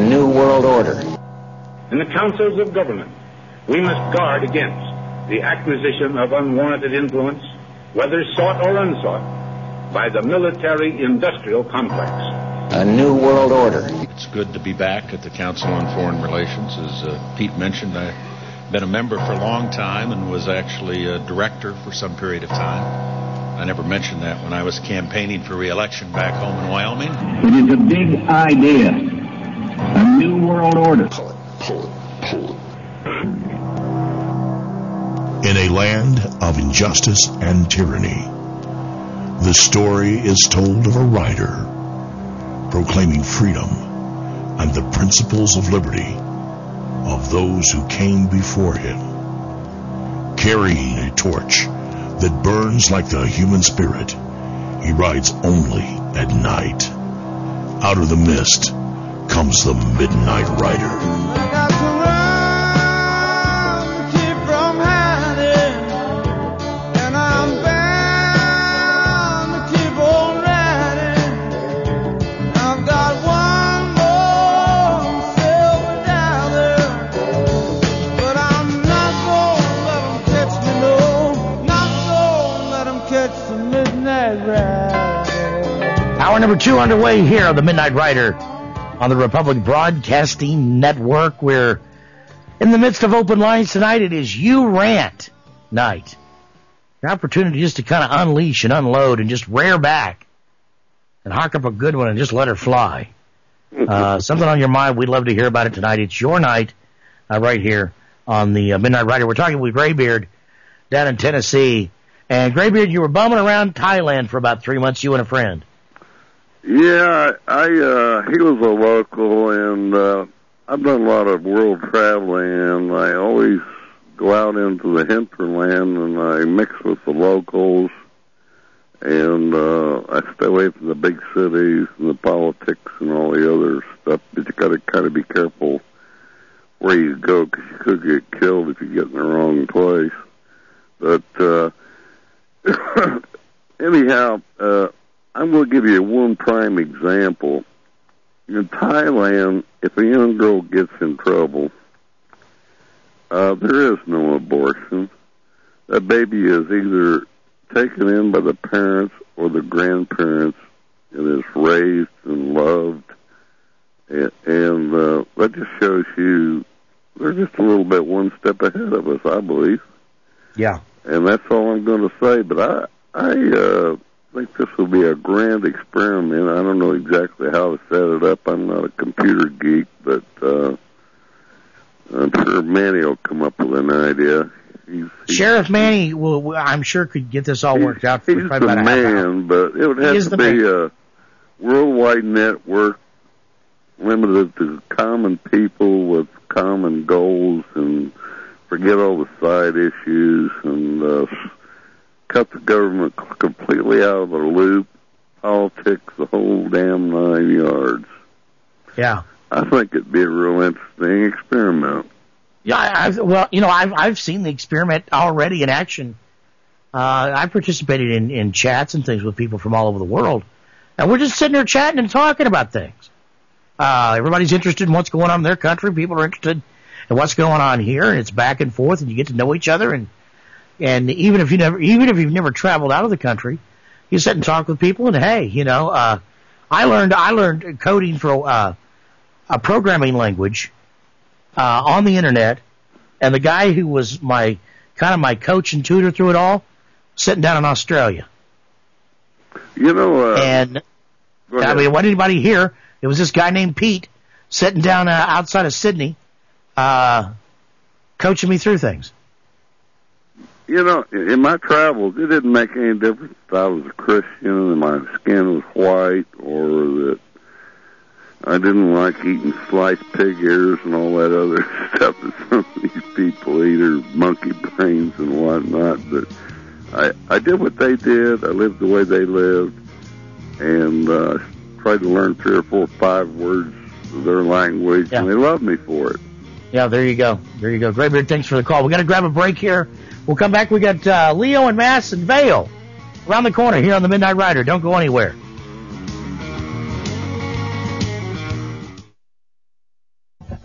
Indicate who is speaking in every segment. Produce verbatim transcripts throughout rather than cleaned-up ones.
Speaker 1: new world order.
Speaker 2: In the councils of government, we must guard against the acquisition of unwarranted influence, whether sought or unsought, by the military-industrial complex.
Speaker 1: A new world order.
Speaker 3: It's good to be back at the Council on Foreign Relations. As uh, Pete mentioned, I've been a member for a long time and was actually a director for some period of time. I never mentioned that when I was campaigning for re-election back home in Wyoming.
Speaker 4: It is a big idea. A new world order.
Speaker 5: Pull it, pull it, pull it. In a land of injustice and tyranny, the story is told of a rider proclaiming freedom and the principles of liberty of those who came before him. Carrying a torch that burns like the human spirit, he rides only at night. Out of the mist comes the Midnight Rider.
Speaker 6: Hour number two underway here on the Midnight Rider on the Republic Broadcasting Network. We're in the midst of open lines tonight. It is You Rant night. Your opportunity just to kind of unleash and unload and just rear back and hark up a good one and just let her fly. Uh, something on your mind, we'd love to hear about it tonight. It's your night uh, right here on the uh, Midnight Rider. We're talking with Graybeard down in Tennessee. And Graybeard, you were bumming around Thailand for about three months, you and a friend.
Speaker 7: Yeah, I uh he was a local, and uh I've done a lot of world traveling, and I always go out into the hinterland and I mix with the locals, and uh I stay away from the big cities and the politics and all the other stuff, but you gotta kind of be careful where you go, because you could get killed if you get in the wrong place. But uh anyhow, uh I'm going to give you one prime example. In Thailand, if a young girl gets in trouble, uh, there is no abortion. That baby is either taken in by the parents or the grandparents and is raised and loved. And, and uh, that just shows you they're just a little bit one step ahead of us, I believe.
Speaker 6: Yeah.
Speaker 7: And that's all I'm going to say. But I, I, uh, I think this will be a grand experiment. I don't know exactly how to set it up. I'm not a computer geek, but uh, I'm sure Manny will come up with an idea. He's, he's,
Speaker 6: Sheriff Manny, will, I'm sure, could get this all worked out for
Speaker 7: he's
Speaker 6: probably
Speaker 7: the
Speaker 6: about a
Speaker 7: man,
Speaker 6: half hour.
Speaker 7: But it would have to be man. a worldwide network limited to common people with common goals, and forget all the side issues, and uh, cut the government completely out of the loop, politics, the whole damn nine yards.
Speaker 6: Yeah.
Speaker 7: I think it'd be a real interesting experiment.
Speaker 6: Yeah, I've, well, you know, I've I've seen the experiment already in action. Uh, I participated in, in chats and things with people from all over the world, and we're just sitting there chatting and talking about things. Uh, everybody's interested in what's going on in their country. People are interested in what's going on here, and it's back and forth, and you get to know each other. And and even if you never, even if you've never traveled out of the country, you sit and talk with people. And hey, you know, uh, I learned I learned coding for uh, a programming language uh, on the internet, and the guy who was my kind of my coach and tutor through it all, sitting down in Australia.
Speaker 7: You know, uh,
Speaker 6: and I mean, what anybody here? It was this guy named Pete sitting down uh, outside of Sydney, uh, coaching me through things.
Speaker 7: You know, in my travels, it didn't make any difference if I was a Christian and my skin was white, or that I didn't like eating sliced pig ears and all that other stuff that some of these people eat, or monkey brains and whatnot. But I, I did what they did. I lived the way they lived, and uh, tried to learn three or four, five words of their language, yeah. and they loved me for it.
Speaker 6: Yeah, there you go. There you go. Graybeard, thanks for the call. We got to grab a break here. We'll come back. We got uh, Leo and Mass and Vale around the corner here on the Midnight Rider. Don't go anywhere.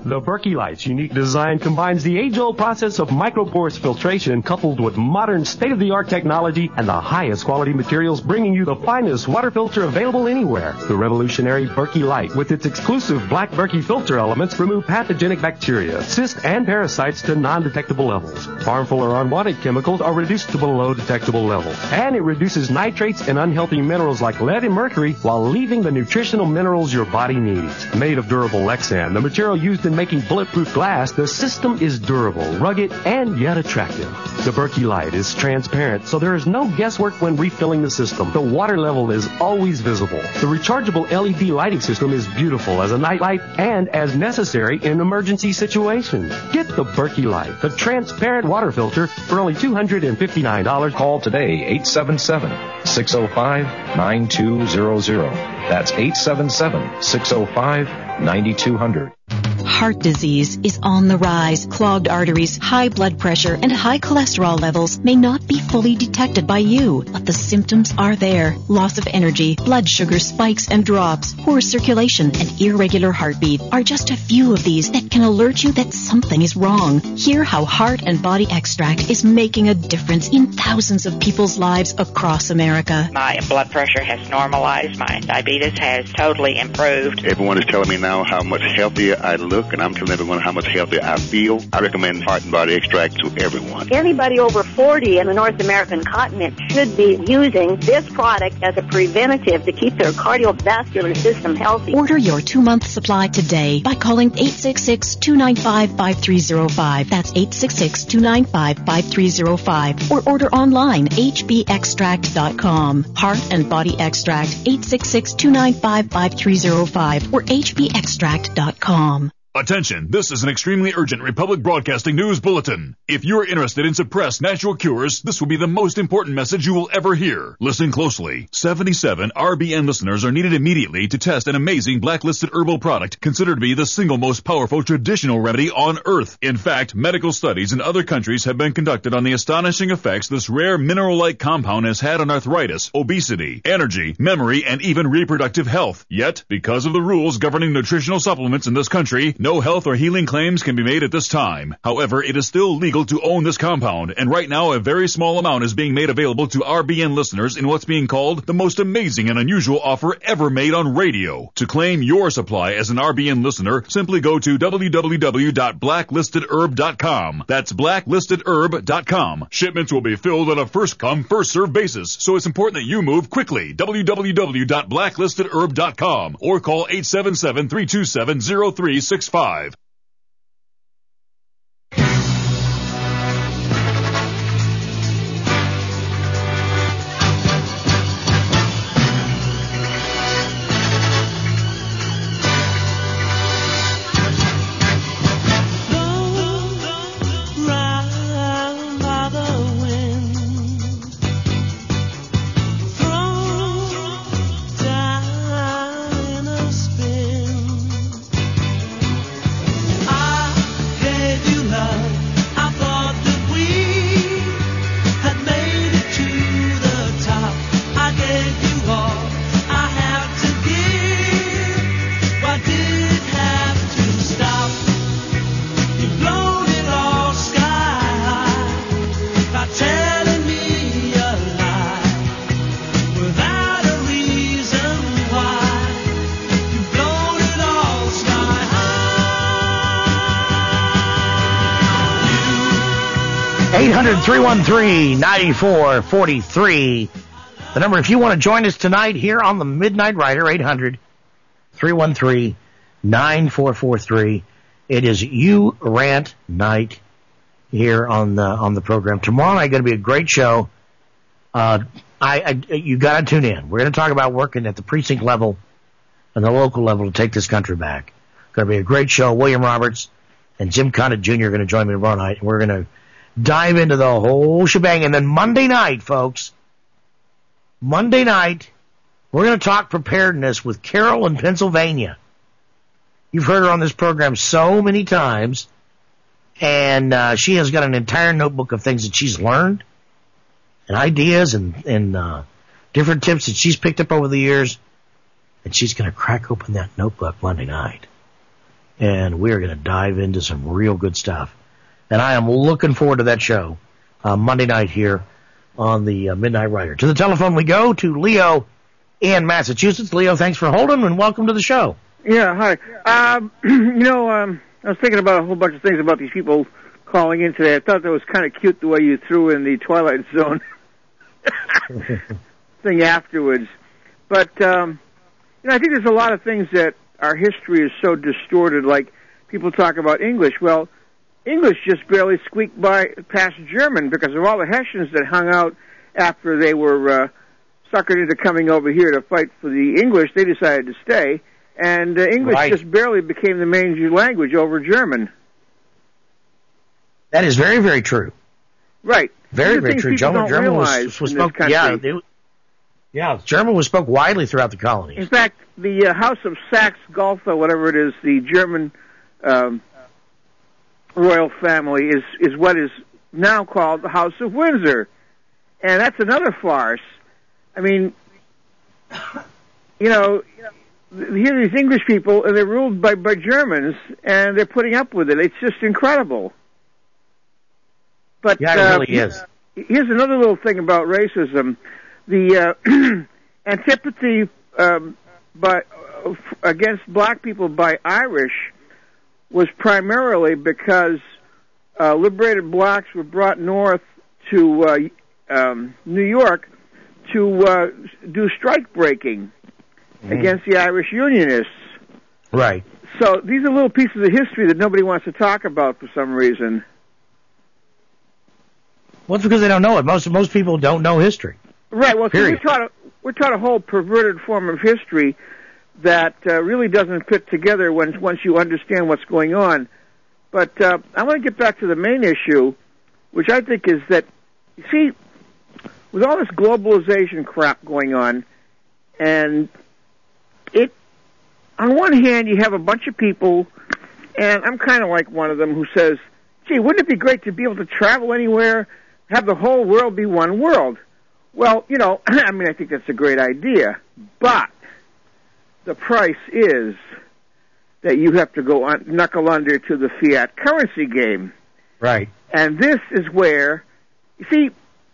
Speaker 8: The Berkey Light's unique design combines the age-old process of microporous filtration coupled with modern state-of-the-art technology and the highest quality materials, bringing you the finest water filter available anywhere. The revolutionary Berkey Light, with its exclusive black Berkey filter elements, remove pathogenic bacteria, cysts, and parasites to non-detectable levels. Harmful or unwanted chemicals are reduced to below detectable levels. And it reduces nitrates and unhealthy minerals like lead and mercury while leaving the nutritional minerals your body needs. Made of durable Lexan, the material used in making bulletproof glass, the system is durable, rugged, and yet attractive. The Berkey Light is transparent, so there is no guesswork when refilling the system. The water level is always visible. The rechargeable L E D lighting system is beautiful as a night light and as necessary in emergency situations. Get the Berkey Light, the transparent water filter, for only two hundred fifty-nine dollars.
Speaker 9: Call today, eight seven seven, six oh five, nine two zero zero. That's eight seven seven, six oh five, nine two zero zero.
Speaker 10: Heart disease is on the rise. Clogged arteries, high blood pressure, and high cholesterol levels may not be fully detected by you, but the symptoms are there. Loss of energy, blood sugar spikes and drops, poor circulation, and irregular heartbeat are just a few of these that can alert you that something is wrong. Hear how Heart and Body Extract is making a difference in thousands of people's lives across America.
Speaker 11: My blood pressure has normalized. My diabetes has totally improved.
Speaker 12: Everyone is telling me now how much healthier I look, and I'm telling everyone how much healthier I feel. I recommend Heart and Body Extract to everyone.
Speaker 13: Anybody over forty in the North American continent should be using this product as a preventative to keep their cardiovascular system healthy.
Speaker 10: Order your two-month supply today by calling eight six six, two nine five, five three zero five. That's eight six six, two nine five, five three zero five. Or order online, h b extract dot com. Heart and Body Extract, eight six six, two nine five, five three zero five or h b extract dot com.
Speaker 14: Attention, this is an extremely urgent Republic Broadcasting News Bulletin. If you're interested in suppressed natural cures, this will be the most important message you will ever hear. Listen closely. seventy-seven R B N listeners are needed immediately to test an amazing blacklisted herbal product considered to be the single most powerful traditional remedy on Earth. In fact, medical studies in other countries have been conducted on the astonishing effects this rare mineral-like compound has had on arthritis, obesity, energy, memory, and even reproductive health. Yet, because of the rules governing nutritional supplements in this country, no health or healing claims can be made at this time. However, it is still legal to own this compound, and right now a very small amount is being made available to R B N listeners in what's being called the most amazing and unusual offer ever made on radio. To claim your supply as an R B N listener, simply go to w w w dot blacklisted herb dot com. That's blacklisted herb dot com. Shipments will be filled on a first-come, first-served basis, so it's important that you move quickly. w w w dot blacklisted herb dot com or call eight seven seven, three two seven, zero three six five. Five.
Speaker 6: eight hundred, three one three, nine four four three. The number, if you want to join us tonight here on the Midnight Rider, eight hundred, three one three, nine four four three. It is You Rant Night here on the on the program. Tomorrow night going to be a great show. Uh, I, I you got to tune in. We're going to talk about working at the precinct level and the local level to take this country back. Going to be a great show. William Roberts and Jim Condit Junior are going to join me tomorrow night. We're going to dive into the whole shebang. And then Monday night, folks, Monday night, we're going to talk preparedness with Carol in Pennsylvania. You've heard her on this program so many times, and uh, she has got an entire notebook of things that she's learned and ideas and, and uh, different tips that she's picked up over the years, and she's going to crack open that notebook Monday night. and we're going to dive into some real good stuff. And I am looking forward to that show uh, Monday night here on the uh, Midnight Rider. To the telephone we go to Leo in Massachusetts. Leo, thanks for holding, and welcome to the show.
Speaker 15: Yeah, hi. Um, you know, um, I was thinking about a whole bunch of things about these people calling in today. I thought that was kind of cute the way you threw in the Twilight Zone thing afterwards. But, um, you know, I think there's a lot of things that our history is so distorted, like people talk about English. Well, English just barely squeaked by past German because of all the Hessians that hung out after they were uh, suckered into coming over here to fight for the English. They decided to stay, and uh, English
Speaker 6: right.
Speaker 15: just barely became the main language over German.
Speaker 6: That is very, very true.
Speaker 15: Right.
Speaker 6: Very, very true. German, German was, was spoke. Yeah, they, yeah, German was spoke widely throughout the colonies.
Speaker 15: In fact, the uh, House of Saxe-Gotha, whatever it is, the German um, royal family, is is what is now called the House of Windsor, and that's another farce. I mean, you know, here are these English people, and they're ruled by by Germans, and they're putting up with it. It's just incredible. But
Speaker 6: yeah, it
Speaker 15: uh,
Speaker 6: really is.
Speaker 15: Here's another little thing about racism: the uh, antipathy um, by uh, against black people by Irish was primarily because uh, liberated blacks were brought north to uh, um, New York to uh, do strike breaking mm-hmm. against the Irish Unionists.
Speaker 6: Right.
Speaker 15: So these are little pieces of history that nobody wants to talk about for some reason.
Speaker 6: Well, it's because they don't know it. Most most people don't know history.
Speaker 15: Right. Well, so we're taught a, we're taught a whole perverted form of history that uh, really doesn't fit together when once you understand what's going on. But uh, I want to get back to the main issue, which I think is that, you see, with all this globalization crap going on, and it, on one hand, you have a bunch of people, and I'm kind of like one of them, who says, gee, wouldn't it be great to be able to travel anywhere, have the whole world be one world? Well, you know, I mean, I think that's a great idea, but the price is that you have to go on, knuckle under to the fiat currency game.
Speaker 6: Right.
Speaker 15: And this is where, you see,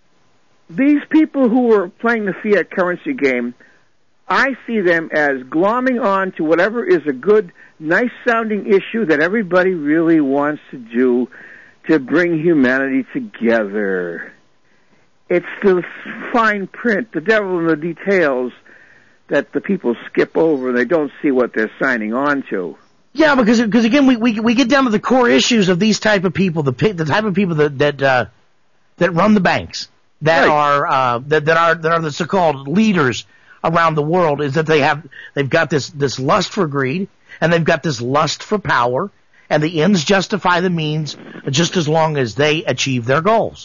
Speaker 15: these people who are playing the fiat currency game, I see them as glomming on to whatever is a good, nice-sounding issue that everybody really wants to do to bring humanity together. It's the fine print, the devil in the details, that the people skip over and they don't see what they're signing on to.
Speaker 6: Yeah, because because again, we, we we get down to the core issues of these type of people, the the type of people that that uh, that run the banks, that right. are uh, that that are that are the so-called leaders around the world. Is that they have they've got this this lust for greed, and they've got this lust for power, and the ends justify the means, just as long as they achieve their goals.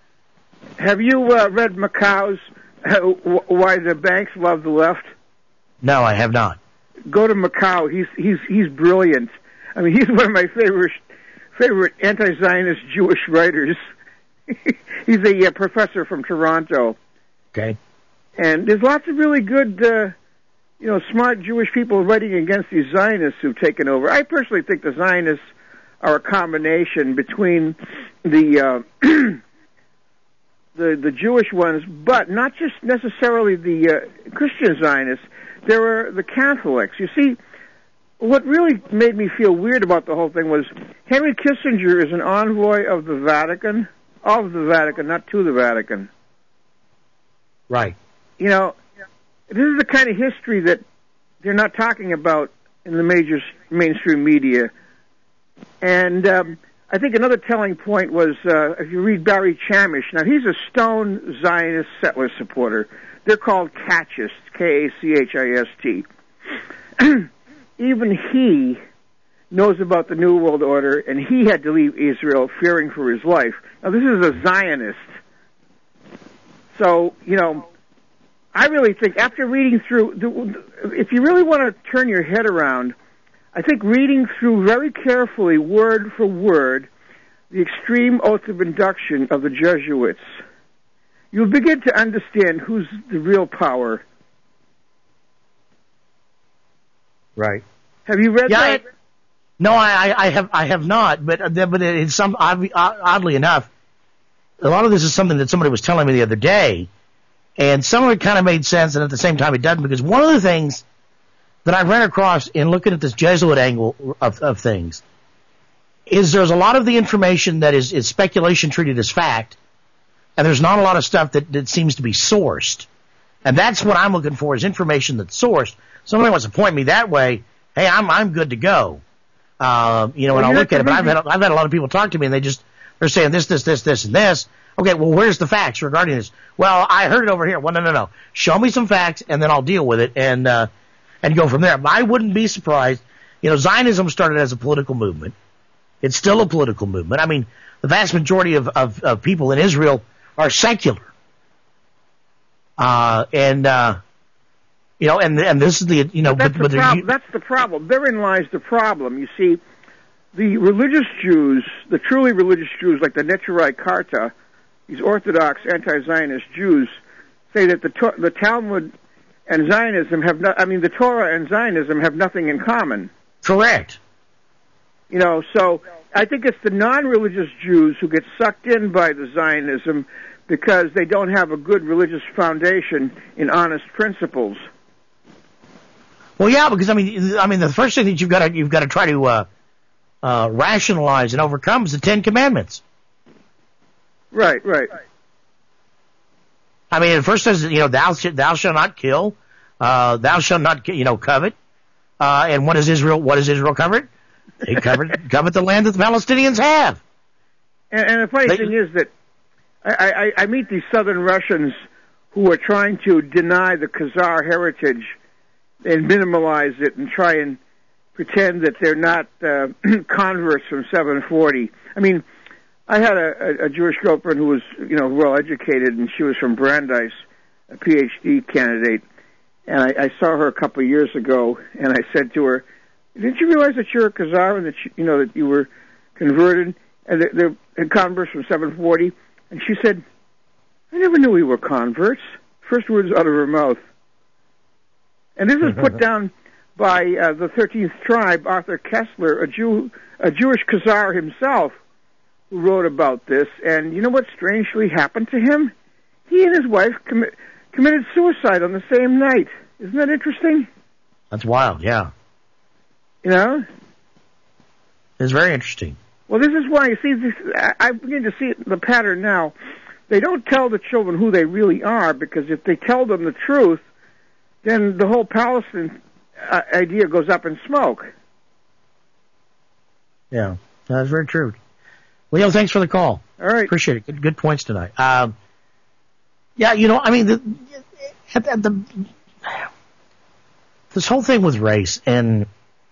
Speaker 15: Have you uh, read Macau's uh, Why the Banks Love the Left?
Speaker 6: No, I have not.
Speaker 15: Go to Macau. He's he's he's brilliant. I mean, he's one of my favorite favorite anti-Zionist Jewish writers. He's a uh, professor from Toronto.
Speaker 6: Okay.
Speaker 15: And there's lots of really good, uh, you know, smart Jewish people writing against these Zionists who've taken over. I personally think the Zionists are a combination between the uh, the the Jewish ones, but not just necessarily the uh, Christian Zionists. There are the Catholics. You see, what really made me feel weird about the whole thing was Henry Kissinger is an envoy of the Vatican, of the Vatican, not to the Vatican.
Speaker 6: Right.
Speaker 15: You know, this is the kind of history that they're not talking about in the major mainstream media. And um, I think another telling point was, uh, if you read Barry Chamish, now he's a stone Zionist settler supporter. They're called Cachists, K A C H I S T. Even he knows about the New World Order, and he had to leave Israel fearing for his life. Now, this is a Zionist. So, you know, I really think after reading through, if you really want to turn your head around, I think reading through very carefully, word for word, the extreme oath of induction of the Jesuits, you'll begin to understand who's the real power.
Speaker 6: Right.
Speaker 15: Have you read
Speaker 6: yeah,
Speaker 15: that?
Speaker 6: I, No, I, I have I have not, but but it's some oddly enough, a lot of this is something that somebody was telling me the other day, and some of it kind of made sense, and at the same time it doesn't, because one of the things that I've ran across in looking at this Jesuit angle of, of things is there's a lot of the information that is, is speculation treated as fact, and there's not a lot of stuff that, that seems to be sourced. And that's what I'm looking for, is information that's sourced. Somebody wants to point me that way, hey, I'm I'm good to go. Uh, you know,
Speaker 15: well,
Speaker 6: and I'll look at it, but I've
Speaker 15: maybe...
Speaker 6: had, I've had a lot of people talk to me, and they just, they're saying this, this, this, this, and this. Okay, well, where's the facts regarding this? Well, I heard it over here. Well, no, no, no. Show me some facts, and then I'll deal with it, and uh, and go from there. But I wouldn't be surprised. You know, Zionism started as a political movement. It's still a political movement. I mean, the vast majority of, of, of people in Israel are secular. Uh, and, uh, you know, and and this is the, you know,
Speaker 15: that's,
Speaker 6: but,
Speaker 15: the
Speaker 6: but
Speaker 15: prob-
Speaker 6: you,
Speaker 15: that's the problem. Therein lies the problem. You see, the religious Jews, the truly religious Jews, like the Neturei Karta, these Orthodox anti-Zionist Jews, say that the to- the Talmud and Zionism have no, I mean, the Torah and Zionism have nothing in common.
Speaker 6: Correct.
Speaker 15: You know, so I think it's the non-religious Jews who get sucked in by the Zionism because they don't have a good religious foundation in honest principles.
Speaker 6: Well, yeah, because I mean, I mean, the first thing that you've got to you've got to try to uh, uh, rationalize and overcome is the Ten Commandments.
Speaker 15: Right, right.
Speaker 6: I mean, it first says, you know, thou sh- thou shalt not kill, uh, thou shalt not, you know, covet. Uh, and what is Israel? What is Israel covered? They covered covet the land that the Palestinians have.
Speaker 15: And, and the funny they, thing is that I, I, I meet these southern Russians who are trying to deny the Khazar heritage and minimalize it and try and pretend that they're not uh, converts from seven forty. I mean, I had a, a Jewish girlfriend who was, you know, well educated, and she was from Brandeis, a P H D candidate. And I, I saw her a couple of years ago, and I said to her, "Didn't you realize that you're a Khazar and that you, you know that you were converted and that they're converts from seven forty?" And she said, "I never knew we were converts." First words out of her mouth. And this was put down by uh, the thirteenth tribe, Arthur Kessler, a Jew, a Jewish Khazar himself, who wrote about this. And you know what strangely happened to him? He and his wife commi- committed suicide on the same night. Isn't that interesting?
Speaker 6: That's wild, yeah.
Speaker 15: You know?
Speaker 6: It's very interesting.
Speaker 15: Well, this is why, you see, this, I, I begin to see the pattern now. They don't tell the children who they really are, because if they tell them the truth, then the whole Palestine uh, idea goes up in smoke.
Speaker 6: Yeah, that's very true. Leo, thanks for the call.
Speaker 15: All right.
Speaker 6: Appreciate it. Good, good points tonight. Um, yeah, you know, I mean, the, at, at the this whole thing with race, and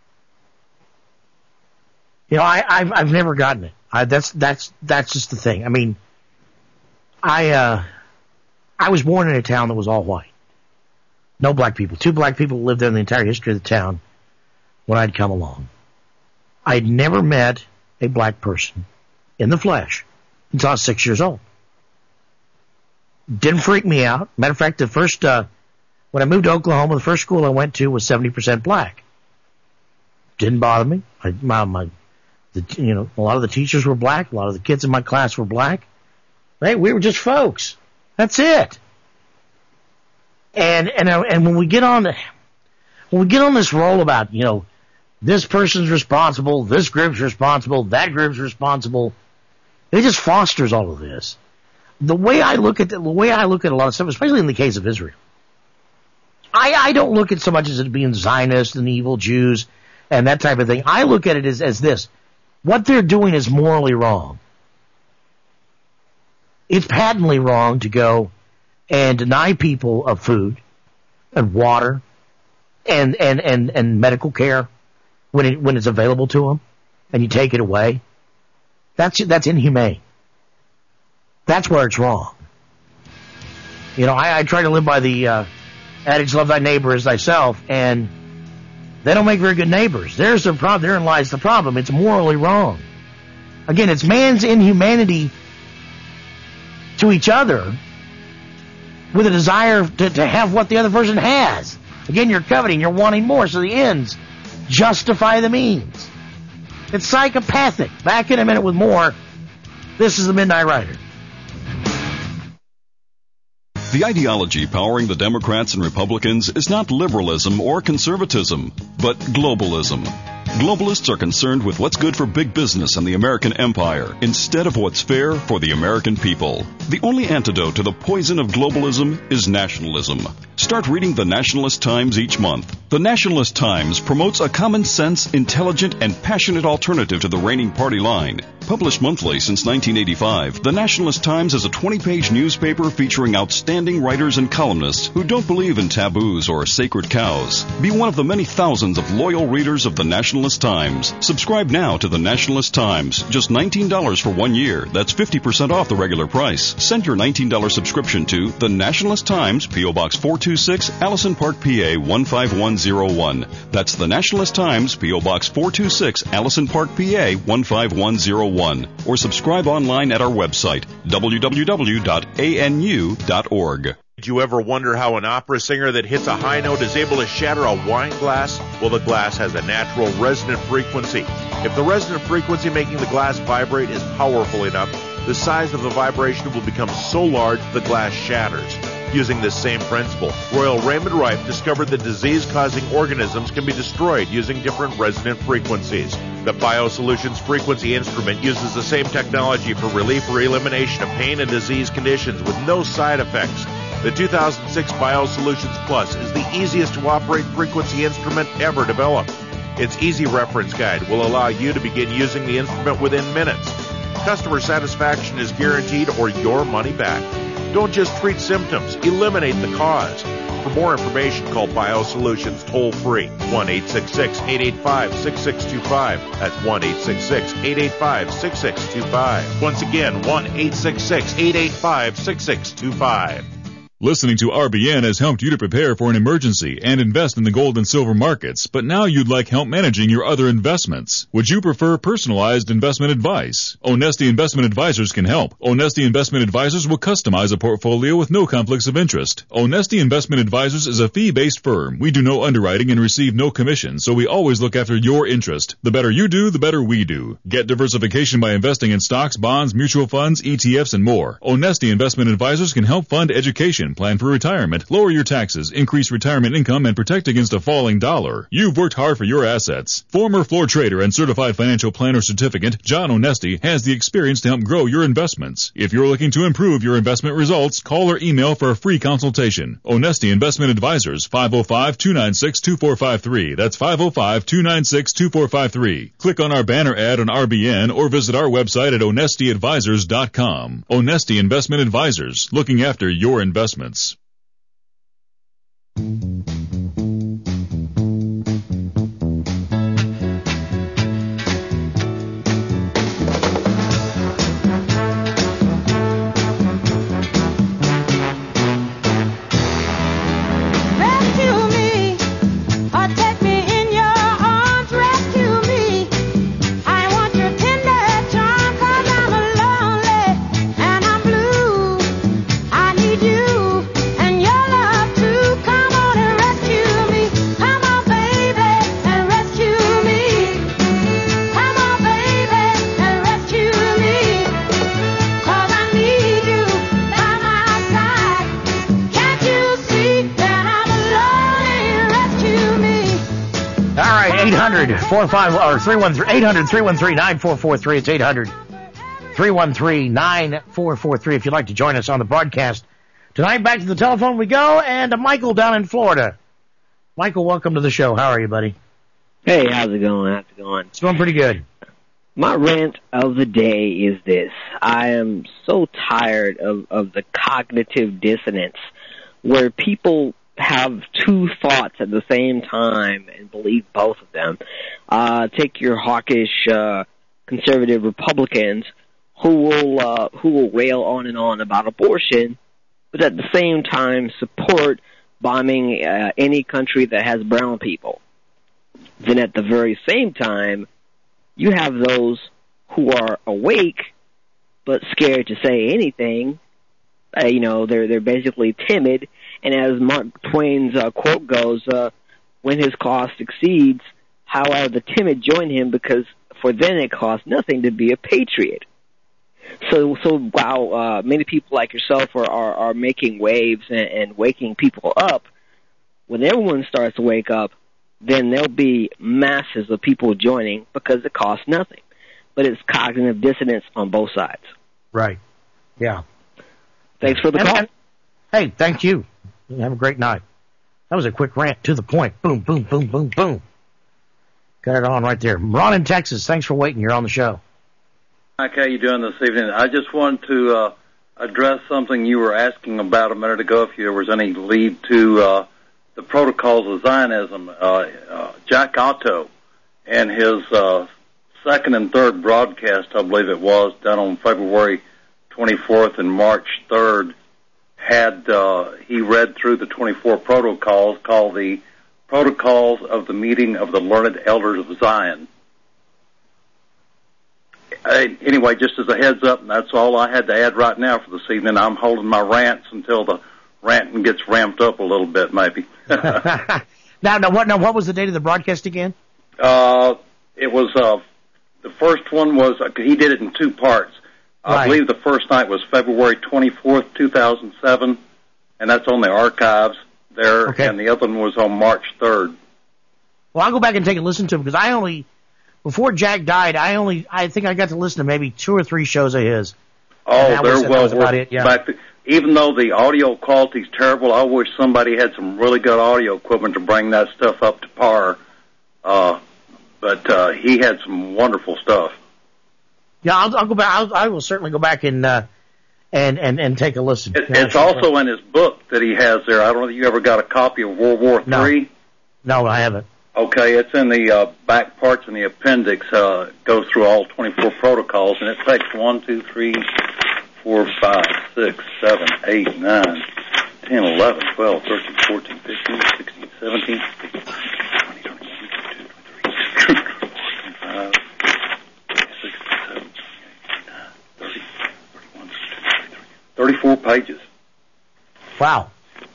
Speaker 6: you know, I, I've I've never gotten it. I, that's that's that's just the thing. I mean, I uh, I was born in a town that was all white, no black people. Two black people lived there in the entire history of the town when I'd come along. I'd never met a black person in the flesh until I was six years old. Didn't freak me out. Matter of fact, the first, uh, when I moved to Oklahoma, the first school I went to was seventy percent black. Didn't bother me. I, my, my, the, you know, a lot of the teachers were black. A lot of the kids in my class were black. Hey, we were just folks. That's it. And, and, and when we get on, when we get on this roll about, you know, this person's responsible, this group's responsible, that group's responsible, it just fosters all of this. The way I look at the, the way I look at a lot of stuff, especially in the case of Israel, I, I don't look at so much as it being Zionists and evil Jews and that type of thing. I look at it as, as this. What they're doing is morally wrong. It's patently wrong to go and deny people of food and water and, and, and, and medical care when it, when it's available to them, and you take it away. That's, that's inhumane. That's where it's wrong. You know, I, I try to live by the uh, adage, love thy neighbor as thyself, and they don't make very good neighbors. There's the problem. Therein lies the problem. It's morally wrong. Again, it's man's inhumanity to each other with a desire to, to have what the other person has. Again, you're coveting, you're wanting more, so the ends justify the means. It's psychopathic. Back in a minute with more. This is the Midnight Rider.
Speaker 16: The ideology powering the Democrats and Republicans is not liberalism or conservatism, but globalism. Globalists are concerned with what's good for big business and the American empire instead of what's fair for the American people. The only antidote to the poison of globalism is nationalism. Start reading the Nationalist Times each month. The Nationalist Times promotes a common sense, intelligent, and passionate alternative to the reigning party line. Published monthly since nineteen eighty-five, the Nationalist Times is a twenty-page newspaper featuring outstanding writers and columnists who don't believe in taboos or sacred cows. Be one of the many thousands of loyal readers of the Nationalist Times. Subscribe now to the Nationalist Times. Just nineteen dollars for one year. That's fifty percent off the regular price. Send your nineteen dollars subscription to the Nationalist Times, P O. Box four two six, Allison Park, P A one five one zero one. That's the Nationalist Times, P O. Box four two six, Allison Park, P A one five one zero one. Or subscribe online at our website, w w w dot a n u dot org.
Speaker 17: Did you ever wonder how an opera singer that hits a high note is able to shatter a wine glass? Well, the glass has a natural resonant frequency. If the resonant frequency making the glass vibrate is powerful enough, the size of the vibration will become so large the glass shatters. Using this same principle, Royal Raymond Rife discovered that disease-causing organisms can be destroyed using different resonant frequencies. The BioSolutions Frequency Instrument uses the same technology for relief or elimination of pain and disease conditions with no side effects. The two thousand six BioSolutions Plus is the easiest to operate frequency instrument ever developed. Its easy reference guide will allow you to begin using the instrument within minutes. Customer satisfaction is guaranteed or your money back. Don't just treat symptoms, eliminate the cause. For more information, call BioSolutions toll-free, one eight six six, eight eight five, six six two five. That's one eight six six, eight eight five, six six two five. Once again, one eight six six, eight eight five, six six two five.
Speaker 14: Listening to R B N has helped you to prepare for an emergency and invest in the gold and silver markets, but now you'd like help managing your other investments. Would you prefer personalized investment advice? Onesti Investment Advisors can help. Onesti Investment Advisors will customize a portfolio with no conflicts of interest. Onesti Investment Advisors is a fee-based firm. We do no underwriting and receive no commission, so we always look after your interest. The better you do, the better we do. Get diversification by investing in stocks, bonds, mutual funds, E T Fs, and more. Onesti Investment Advisors can help fund education, plan for retirement, lower your taxes, increase retirement income, and protect against a falling dollar. You've worked hard for your assets. Former floor trader and certified financial planner certificate, John Onesti, has the experience to help grow your investments. If you're looking to improve your investment results, call or email for a free consultation. Onesti Investment Advisors, five oh five, two nine six, two four five three. That's five oh five, two nine six, two four five three. Click on our banner ad on R B N or visit our website at onesti advisors dot com. Onesti Investment Advisors, looking after your investments.
Speaker 6: Four five or three one three eight hundred three one three nine four four three. It's eight hundred three one three nine four four three. If you'd like to join us on the broadcast tonight, back to the telephone we go, and Michael down in Florida. Michael, welcome to the show. How are you, buddy?
Speaker 18: Hey, how's it going? How's it going?
Speaker 6: It's going pretty good.
Speaker 18: My rant of the day is this: I am so tired of of the cognitive dissonance where people have two thoughts at the same time and believe both of them. Uh, take your hawkish uh, conservative Republicans who will uh, who will rail on and on about abortion, but at the same time support bombing uh, any country that has brown people. Then at the very same time, you have those who are awake but scared to say anything. Uh, you know, they're they're basically timid. And as Mark Twain's uh, quote goes, uh, when his cause succeeds, how are the timid join him because for them it costs nothing to be a patriot. So, so while uh, many people like yourself are, are, are making waves and, and waking people up, when everyone starts to wake up, then there'll be masses of people joining because it costs nothing. But it's cognitive dissonance on both sides.
Speaker 6: Right. Yeah.
Speaker 18: Thanks for the
Speaker 6: and,
Speaker 18: call.
Speaker 6: And, hey, thank you. Have a great night. That was a quick rant to the point. Boom, boom, boom, boom, boom. Got it on right there. Ron in Texas, thanks for waiting. You're on the show.
Speaker 19: Mike, how you doing this evening? I just wanted to uh, address something you were asking about a minute ago, if there was any lead to uh, the protocols of Zionism. Uh, uh, Jack Otto and his uh, second and third broadcast, I believe it was, done on February twenty-fourth and March third, had uh, he read through the twenty-four protocols called the Protocols of the Meeting of the Learned Elders of Zion. Uh, anyway, just as a heads up, and that's all I had to add right now for this evening. I'm holding my rants until the ranting gets ramped up a little bit, maybe.
Speaker 6: now, now, what? Now, what was the date of the broadcast again?
Speaker 19: Uh, it was uh, the first one was uh, he did it in two parts. I
Speaker 6: Right.
Speaker 19: believe the first night was February twenty-fourth, two thousand seven, and that's on the archives there.
Speaker 6: Okay.
Speaker 19: And the other one was on March third.
Speaker 6: Well, I'll go back and take a listen to him because I only, before Jack died, I only, I think I got to listen to maybe two or three shows of his.
Speaker 19: Oh,
Speaker 6: And that
Speaker 19: they're
Speaker 6: was, that
Speaker 19: well
Speaker 6: was
Speaker 19: worth
Speaker 6: about it. Yeah.
Speaker 19: back. Even though the audio quality's terrible, I wish somebody had some really good audio equipment to bring that stuff up to par. Uh, but uh, he had some wonderful stuff.
Speaker 6: Yeah, I'll, I'll go back. I'll, I will certainly go back and uh, and and and take a listen.
Speaker 19: It, it's also in his book that he has there. I don't know if you ever got a copy of World War Three.
Speaker 6: No, I haven't.
Speaker 19: Okay, it's in the uh, back parts in the appendix. Uh, goes through all twenty-four protocols, and it takes one, two, three, four, five, six, seven, eight, nine, ten, eleven, twelve, thirteen, fourteen, fifteen, sixteen, seventeen, eighteen, nineteen, twenty, twenty-one, twenty-two, twenty-three, thirty-four pages.
Speaker 6: Wow.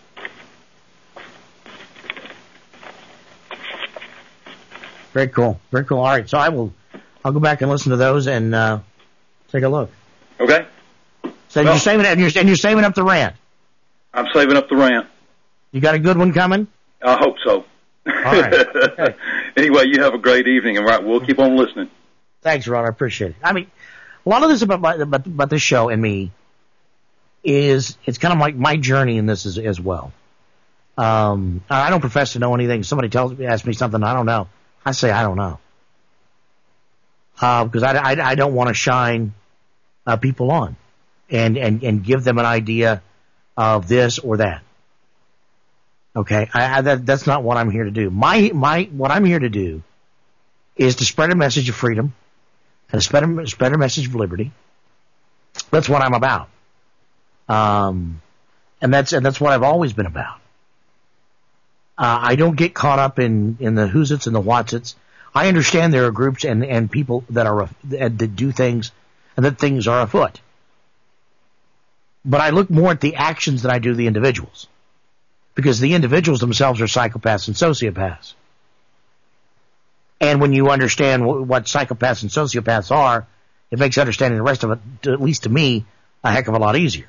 Speaker 6: Very cool. Very cool. All right, so I will. I'll go back and listen to those and uh, take a look.
Speaker 19: Okay.
Speaker 6: So
Speaker 19: Well-
Speaker 6: you're saving and you're, and you're saving up the rant.
Speaker 19: I'm saving up the rant.
Speaker 6: You got a good one coming?
Speaker 19: I hope so.
Speaker 6: All right. Okay.
Speaker 19: Anyway, you have a great evening, and right, we'll keep on listening.
Speaker 6: Thanks, Ron. I appreciate it. I mean, a lot of this about my, about, about this show and me is it's kind of like my journey in this as, as well. Um, I don't profess to know anything. Somebody tells me, asks me something I don't know. I say I don't know uh, because I, I, I don't want to shine uh, people on and, and, and give them an idea of this or that. Okay, I, I, that, that's not what I'm here to do. My my what I'm here to do is to spread a message of freedom and spread a, spread a message of liberty. That's what I'm about, um, and that's and that's what I've always been about. Uh, I don't get caught up in, in the who's its and the what's its. I understand there are groups and, and people that are that do things and that things are afoot. But I look more at the actions than I do the individuals. Because the individuals themselves are psychopaths and sociopaths. And when you understand w- what psychopaths and sociopaths are, it makes understanding the rest of it, to, at least to me, a heck of a lot easier.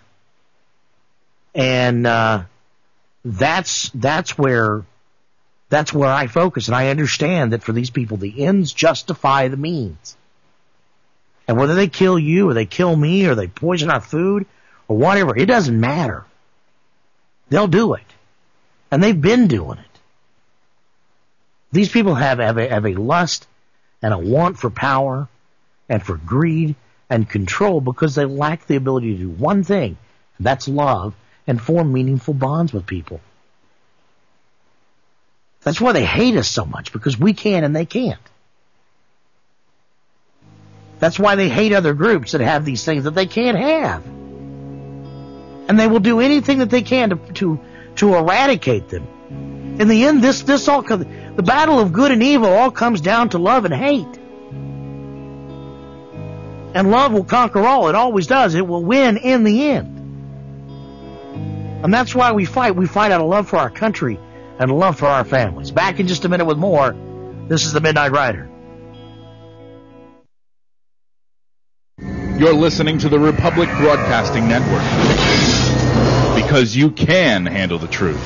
Speaker 6: And uh, that's that's where that's where I focus, and I understand that for these people, the ends justify the means. And whether they kill you or they kill me or they poison our food or whatever, it doesn't matter. They'll do it. And they've been doing it. These people have, have, a, have a lust and a want for power and for greed and control because they lack the ability to do one thing, and that's love and form meaningful bonds with people. That's why they hate us so much, because we can and they can't. That's why they hate other groups that have these things that they can't have. And they will do anything that they can to to, to eradicate them. In the end, this this all comes, the battle of good and evil all comes down to love and hate. And love will conquer all. It always does. It will win in the end. And that's why we fight. We fight out of love for our country and love for our families. Back in just a minute with more. This is the Midnight Rider.
Speaker 20: You're listening to the Republic Broadcasting Network. Because you can handle the truth.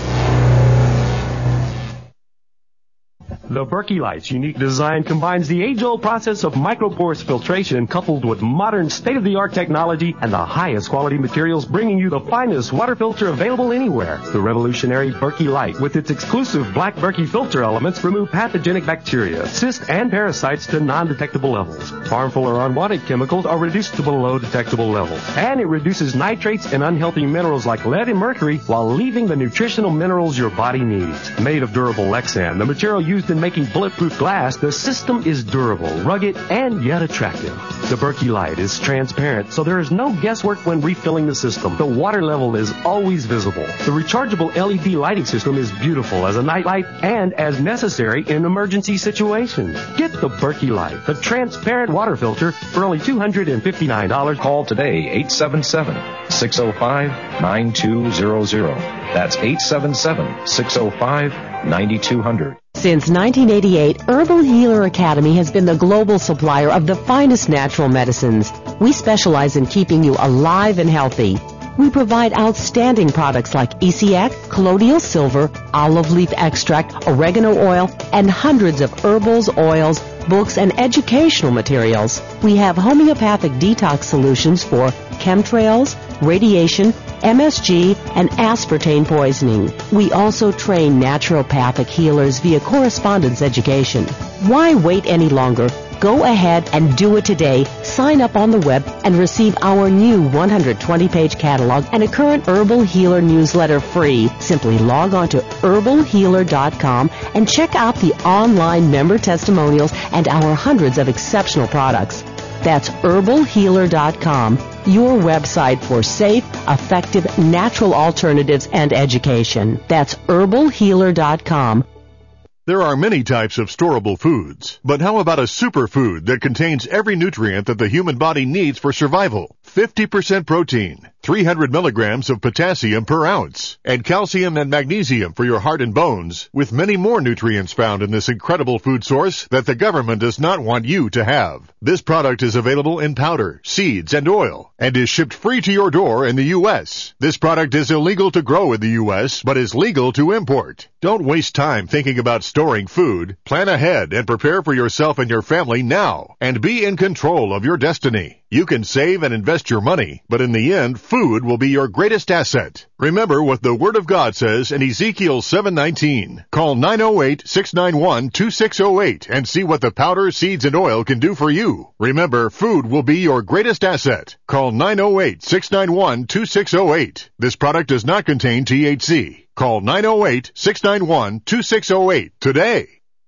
Speaker 8: The Berkey Light's unique design combines the age-old process of micropores filtration coupled with modern state-of-the-art technology and the highest quality materials, bringing you the finest water filter available anywhere. The revolutionary Berkey Light, with its exclusive black Berkey filter elements, remove pathogenic bacteria, cysts, and parasites to non-detectable levels. Harmful or unwanted chemicals are reduced to below detectable levels. And it reduces nitrates and unhealthy minerals like lead and mercury while leaving the nutritional minerals your body needs. Made of durable Lexan, the material used in making bulletproof glass, the system is durable, rugged, and yet attractive. The Berkey Light is transparent, so there is no guesswork when refilling the system. The water level is always visible. The rechargeable L E D lighting system is beautiful as a night light and as necessary in emergency situations. Get the Berkey Light, the transparent water filter, for only two hundred fifty-nine dollars.
Speaker 9: Call today, eight seven seven, six oh five, nine two zero zero. That's eight seven seven, six oh five, nine two zero zero.
Speaker 21: Since nineteen eighty-eight, Herbal Healer Academy has been the global supplier of the finest natural medicines. We specialize in keeping you alive and healthy. We provide outstanding products like E C X, colloidal silver, olive leaf extract, oregano oil, and hundreds of herbals, oils, books, and educational materials. We have homeopathic detox solutions for chemtrails, radiation, M S G, and aspartame poisoning. We also train naturopathic healers via correspondence education. Why wait any longer? Go ahead and do it today. Sign up on the web and receive our new one hundred twenty page catalog and a current Herbal Healer newsletter free. Simply log on to herbal healer dot com and check out the online member testimonials and our hundreds of exceptional products. That's herbal healer dot com, your website for safe, effective, natural alternatives and education. That's herbal healer dot com.
Speaker 22: There are many types of storable foods, but how about a superfood that contains every nutrient that the human body needs for survival? fifty percent protein, three hundred milligrams of potassium per ounce, and calcium and magnesium for your heart and bones, with many more nutrients found in this incredible food source that the government does not want you to have. This product is available in powder, seeds, and oil, and is shipped free to your door in the U S. This product is illegal to grow in the U S, but is legal to import. Don't waste time thinking about storing food. Plan ahead and prepare for yourself and your family now, and be in control of your destiny. You can save and invest your money, but in the end, food will be your greatest asset. Remember what the Word of God says in Ezekiel seven nineteen. Call nine oh eight, six nine one, two six oh eight and see what the powder, seeds, and oil can do for you. Remember, food will be your greatest asset. Call nine oh eight, six nine one, two six oh eight. This product does not contain T H C. Call nine oh eight, six nine one, two six oh eight today.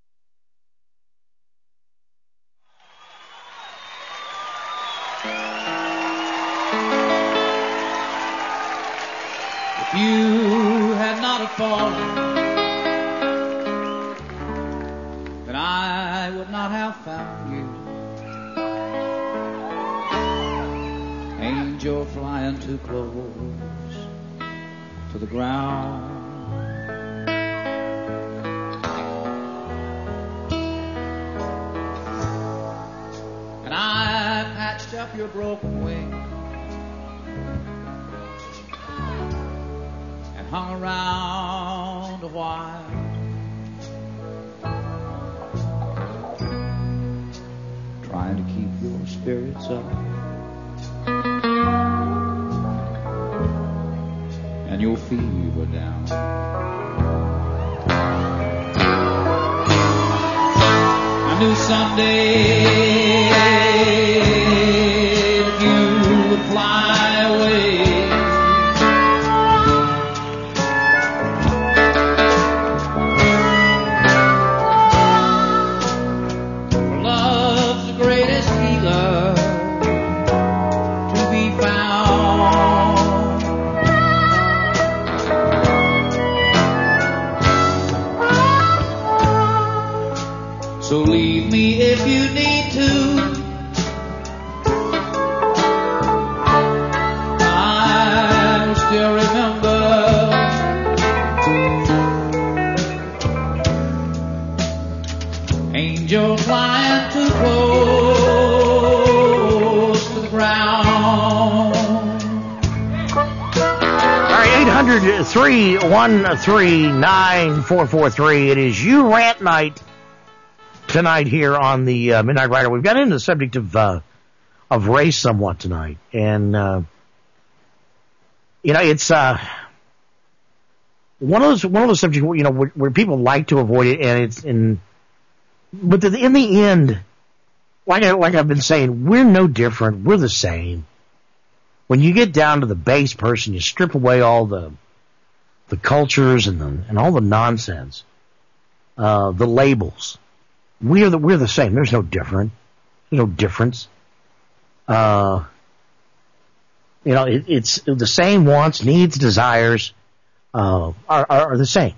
Speaker 23: If you had not have fallen, then I would not have found you. Angel flying too close to the ground. And I patched up your broken wing and hung around a while. Trying to keep your spirits up and your fever down. I knew someday that you would fly away. For love's the greatest healer to be found. So leave me if you need to.
Speaker 6: three one three, nine four four three. It is You Rant Night tonight here on the uh, Midnight Rider. We've got into the subject of uh, of race somewhat tonight. And, uh, you know, it's uh, one of those one of those subjects where, you know, where, where people like to avoid it. And it's in, but the, in the end, like, I, like I've been saying, we're no different. We're the same. When you get down to the base person, you strip away all the the cultures and the, and all the nonsense, uh, the labels. We're the we're the same. There's no different. There's no difference. Uh, you know, it, it's the same wants, needs, desires uh, are, are are the same.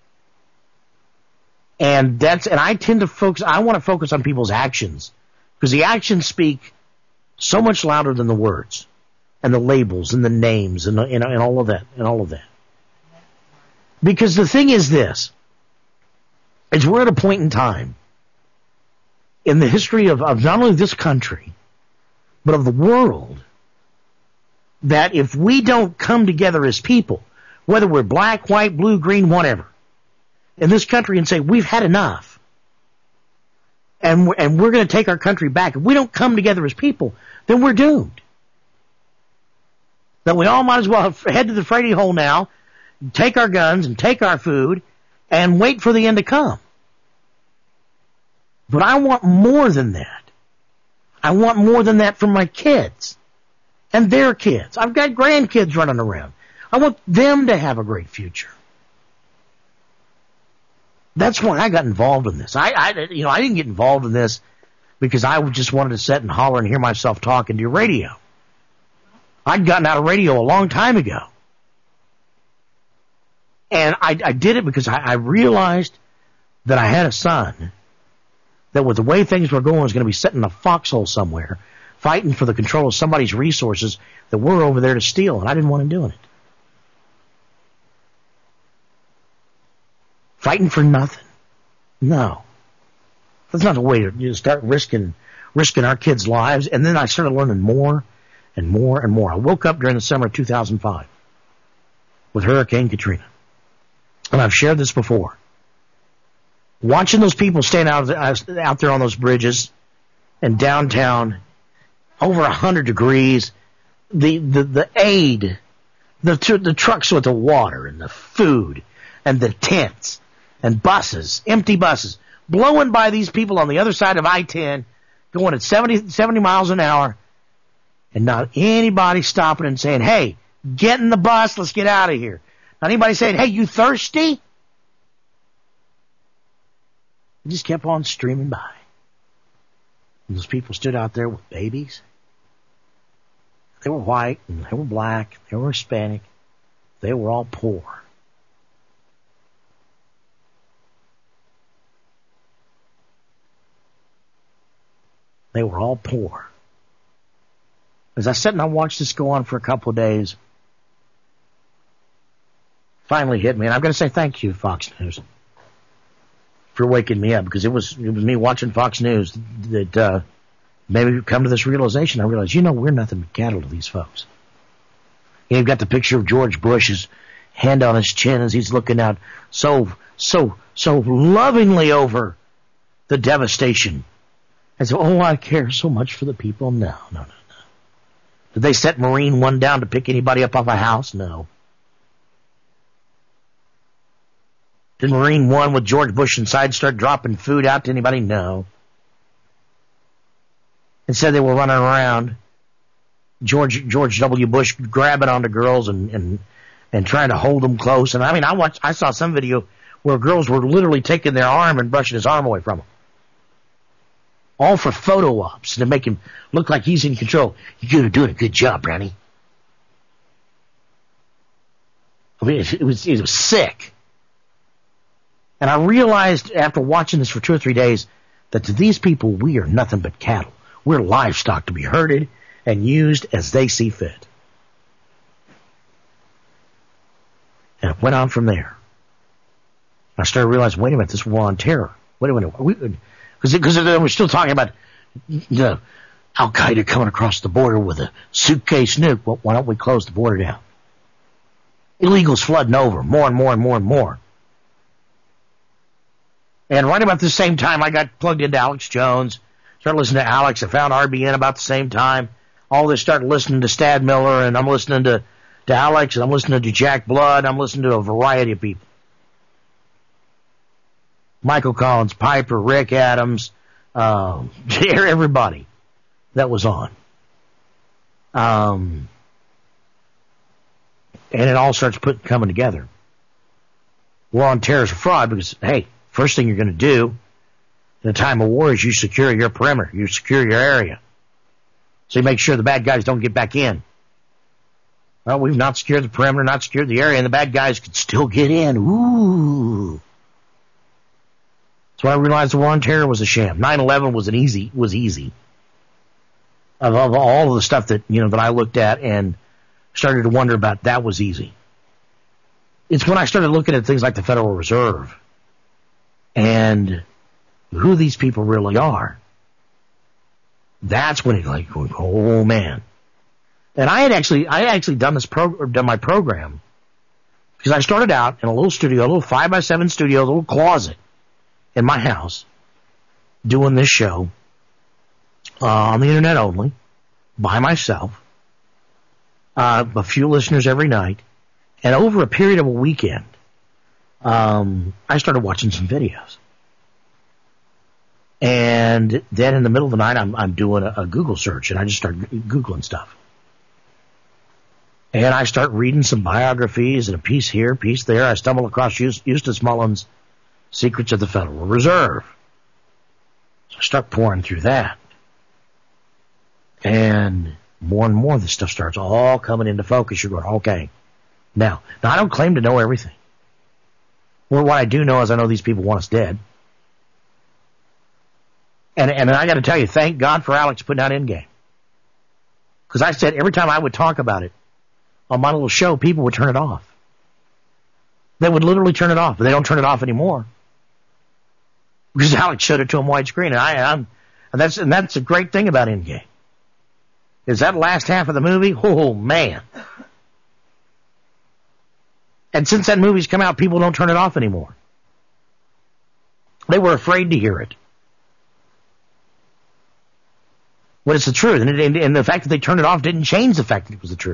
Speaker 6: And that's and I tend to focus. I want to focus on people's actions because the actions speak so much louder than the words. And the labels and the names and, the, and and all of that and all of that. Because the thing is this, is we're at a point in time in the history of, of not only this country, but of the world, that if we don't come together as people, whether we're black, white, blue, green, whatever, in this country and say, we've had enough, and we're, and we're going to take our country back, if we don't come together as people, then we're doomed. That we all might as well head to the Freddy hole now, take our guns and take our food, and wait for the end to come. But I want more than that. I want more than that for my kids and their kids. I've got grandkids running around. I want them to have a great future. That's why I got involved in this. I, I, you know, I didn't get involved in this because I just wanted to sit and holler and hear myself talking to your radio. I'd gotten out of radio a long time ago. And I, I did it because I, I realized that I had a son that with the way things were going was going to be sitting in a foxhole somewhere, fighting for the control of somebody's resources that we're over there to steal, and I didn't want him doing it. Fighting for nothing. No. That's not the way to you know, start risking risking our kids' lives. And then I started learning more and more and more. I woke up during the summer of two thousand five with Hurricane Katrina. And I've shared this before. Watching those people stand out, out there on those bridges and downtown, over one hundred degrees, the, the, the aid, the, the trucks with the water and the food and the tents and buses, empty buses, blowing by these people on the other side of I ten, going at seventy, seventy miles an hour, and not anybody stopping and saying, hey, get in the bus, let's get out of here. Not anybody saying, hey, you thirsty? It just kept on streaming by. And those people stood out there with babies. They were white, and they were black, they were Hispanic. They were all poor. They were all poor. As I sat and I watched this go on for a couple of days, finally hit me, and I'm going to say thank you, Fox News, for waking me up, because it was it was me watching Fox News that uh, made me come to this realization. I realized, you know, we're nothing but cattle to these folks. And you've got the picture of George Bush, his hand on his chin as he's looking out so, so, so lovingly over the devastation. And so, oh, I care so much for the people. No, no, no, no. Did they set Marine One down to pick anybody up off a house? No. Did Marine One with George Bush inside start dropping food out to anybody? No. Instead, they were running around, George George W. Bush grabbing onto girls and, and, and trying to hold them close. And I mean, I watched, I saw some video where girls were literally taking their arm and brushing his arm away from him. All for photo ops to make him look like he's in control. You're doing a good job, Brownie. I mean, it was, it was sick. And I realized after watching this for two or three days that to these people, we are nothing but cattle. We're livestock to be herded and used as they see fit. And it went on from there. I started realizing, wait a minute, this war on terror. Wait a minute. We, Because we're still talking about you know, Al-Qaeda coming across the border with a suitcase nuke. Well, why don't we close the border down? illegals flooding over, more and more and more and more. And right about the same time, I got plugged into Alex Jones, started listening to Alex. I found R B N about the same time. All this, started listening to Stad Miller, and I'm listening to, to Alex, and I'm listening to Jack Blood. I'm listening to a variety of people. Michael Collins, Piper, Rick Adams, uh, everybody that was on. Um, and it all starts put, coming together. War on Terror is a fraud because, hey, first thing you're going to do in a time of war is you secure your perimeter. You secure your area. So you make sure the bad guys don't get back in. Well, we've not secured the perimeter, not secured the area, and the bad guys could still get in. Ooh. So I realized the War on Terror was a sham. nine eleven was an easy, was easy. Of, of all of the stuff that, you know, that I looked at and started to wonder about, that was easy. It's when I started looking at things like the Federal Reserve and who these people really are. That's when it like, oh man. And I had actually, I had actually done this pro, done my program because I started out in a little studio, a little five by seven studio, a little closet in my house, doing this show uh, on the internet only, by myself, uh, a few listeners every night, and over a period of a weekend, um, I started watching some videos. And then in the middle of the night, I'm, I'm doing a, a Google search, and I just start Googling stuff. And I start reading some biographies and a piece here, a piece there. I stumble across Eustace Mullins' Secrets of the Federal Reserve. So I start pouring through that. And more and more this stuff starts all coming into focus. You're going, okay. Now, now I don't claim to know everything. Well, what I do know is I know these people want us dead. And, and I got to tell you, thank God for Alex putting out Endgame. Because I said every time I would talk about it on my little show, people would turn it off. They would literally turn it off, but they don't turn it off anymore. Because Alex showed it to them widescreen. And, I, I'm, and, that's, and that's a great thing about Endgame. Is that last half of the movie? Oh, man. And since that movie's come out, people don't turn it off anymore. They were afraid to hear it. But it's the truth. And, it, and the fact that they turned it off didn't change the fact that it was the truth.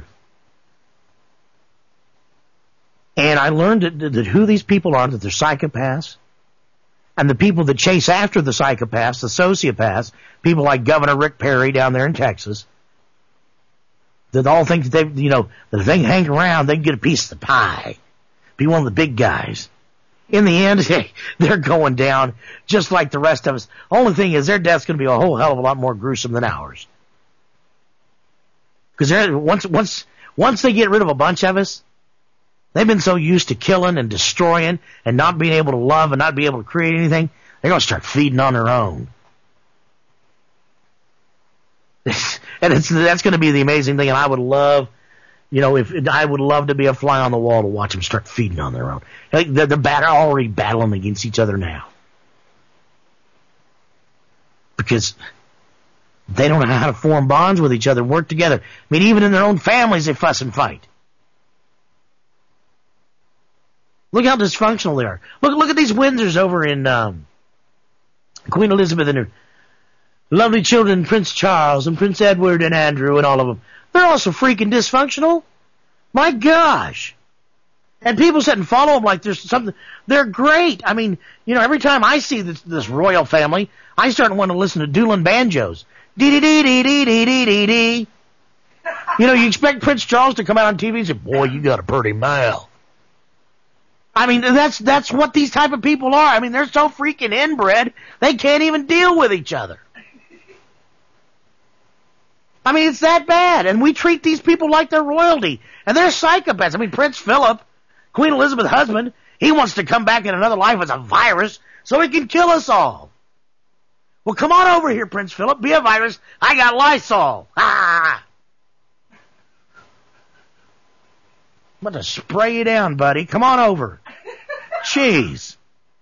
Speaker 6: And I learned that, that who these people are, that they're psychopaths. And the people that chase after the psychopaths, the sociopaths, people like Governor Rick Perry down there in Texas, that all think that they, you know, that if they hang around, they can get a piece of the pie. Be one of the big guys. In the end, hey, they're going down just like the rest of us. Only thing is, their death's going to be a whole hell of a lot more gruesome than ours. Because once, once, once they get rid of a bunch of us, they've been so used to killing and destroying and not being able to love and not being able to create anything, they're going to start feeding on their own. And it's, that's going to be the amazing thing, and I would love, you know, if I would love to be a fly on the wall to watch them start feeding on their own. Like they're, they're bat- already battling against each other now. Because they don't know how to form bonds with each other, work together. I mean, even in their own families, they fuss and fight. Look how dysfunctional they are. Look, look at these Windsors over in um, Queen Elizabeth and her lovely children, Prince Charles and Prince Edward and Andrew and all of them. They're also freaking dysfunctional. My gosh. And people sit and follow them like there's something. They're great. I mean, you know, every time I see this, this royal family, I start to want to listen to dueling banjos. Dee-dee-dee-dee-dee-dee-dee-dee. You know, you expect Prince Charles to come out on T V and say, boy, you got a pretty mouth. I mean, that's, that's what these type of people are. I mean, they're so freaking inbred, they can't even deal with each other. I mean, it's that bad. And we treat these people like they're royalty. And they're psychopaths. I mean, Prince Philip, Queen Elizabeth's husband, he wants to come back in another life as a virus so he can kill us all. Well, come on over here, Prince Philip. Be a virus. I got Lysol. Ah! I'm going to spray you down, buddy. Come on over. Jeez.